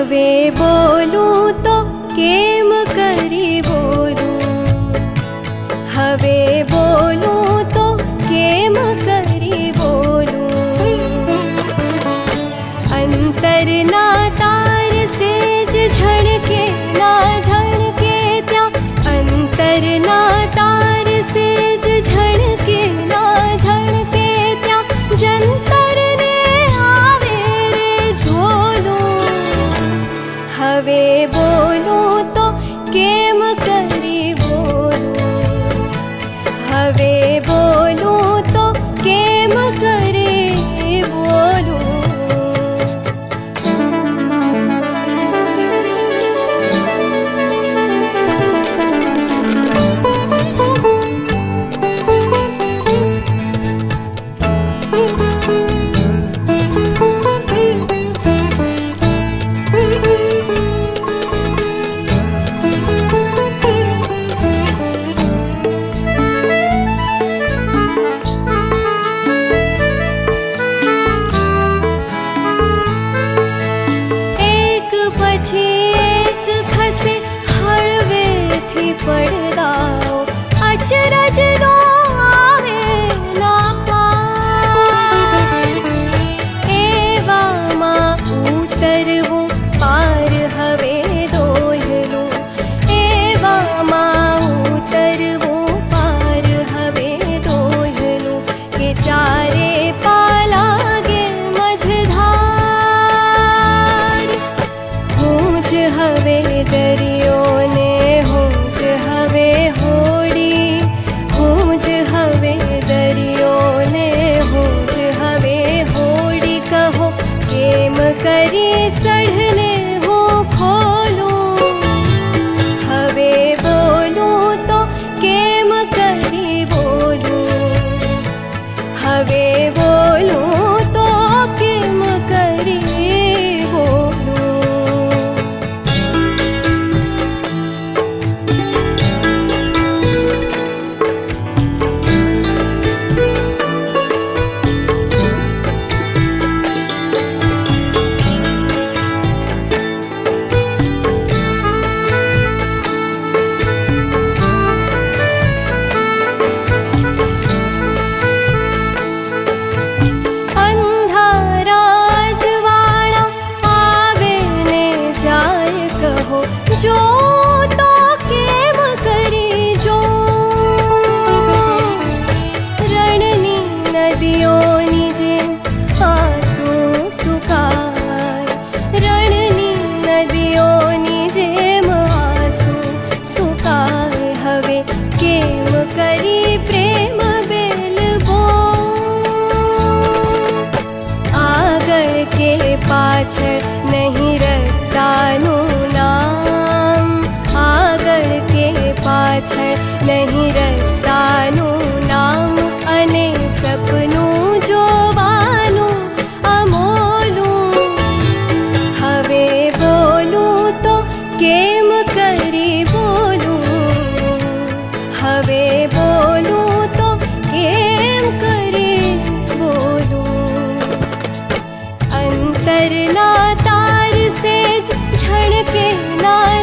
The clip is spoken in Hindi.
हवे बोलूं तो केम करी बोलूं, हवे बोलूं तो केम करी बोलूं। अंतर ना तार सेज झणके ना झणके त्या, अंतर ना तार सेज झणके ना झणके त्या, जंतर ने आवे रे झोलूं। हवे बोलूं तो केम करी बोलूं, हवे बोलूं तो केम करी बोलूं। एक खसे हळवेथी पड़दाओ, अचरज नो आवे ना पार। एवामां उतरवुं पार हवे दोहलूं, एवामां उतरवुं पार हवे दोहलूं। के चारे पालागे मझधार, होंज हवे दरियो ने होंज हवे होड़ी, होंज हवे दरियो ने होंज हवे होड़ी। कहो केम करी सढ़ने हो खोलूं, हवे बोलूं तो केम करी बोलूं, हवे बोलूं तो केम करी बोलूं। जो तो केम करी जो, रणनी नदियोनी जेम आंसू सुकाय, रणनी नदियोनी जेम आंसू सुकाय। हवे केम करी प्रेम बेल बो, आगळ के पाछळ नहीं रस्तानु नाम, आगळ के पाछळ नहीं रस्तानु नाम। अने सपનું જોવાનું અમોલું, હવે બોલું તો કેમ કરી બોલું, હવે બોલું તો કેમ કરી બોલું। अंतर ना तार सेज झणके ना